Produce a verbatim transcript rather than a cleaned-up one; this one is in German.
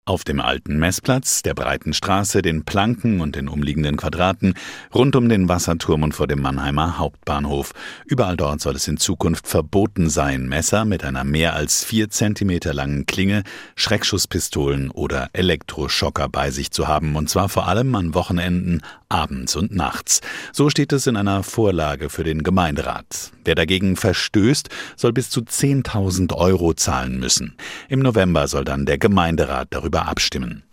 Auf dem alten Messplatz, der breiten Straße, den Planken und den umliegenden Quadraten, rund um den Wasserturm und vor dem Mannheimer Hauptbahnhof. Überall dort soll es in Zukunft verboten sein, Messer mit einer mehr als vier Zentimeter langen Klinge, Schreckschusspistolen oder Elektroschocker bei sich zu haben, und zwar vor allem an Wochenenden, abends und nachts. So steht es in einer Vorlage für den Gemeinderat. Wer dagegen verstößt, soll bis zu zehntausend Euro zahlen müssen. Im November soll dann der Gemeinderat darüber abstimmen.